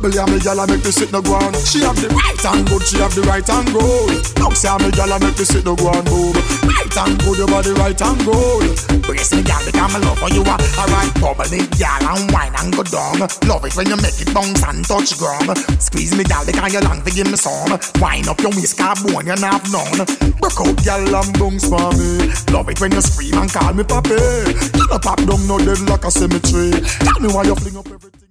Believe me, girl, I make me sit no ground. She have the right and good, she have the right and good. Don't say me, girl, I make me sit no ground, move. Right and good, your body right and good. Brace me, girl, because my love for you are alright. Bubbly, girl, and wine and go down. Love it when you make it bounce and touch ground. Squeeze me, girl, because you long to give me some. Wind up your whisk, bone, you not have none. Broke out, girl, and bounce for me. Love it when you scream and call me papi. You no pop down, no dead like a cemetery. Tell me why you fling up everything.